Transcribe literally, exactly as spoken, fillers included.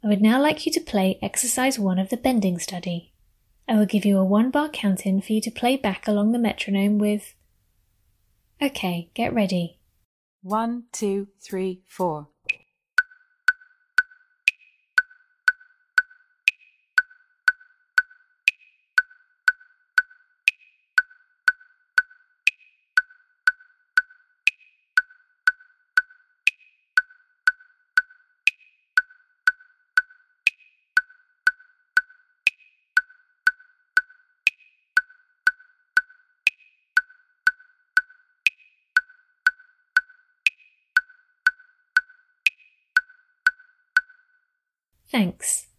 I would now like you to play exercise one of the bending study. I will give you a one-bar count-in for you to play back along the metronome with... Okay, get ready. One, two, three, four. Thanks.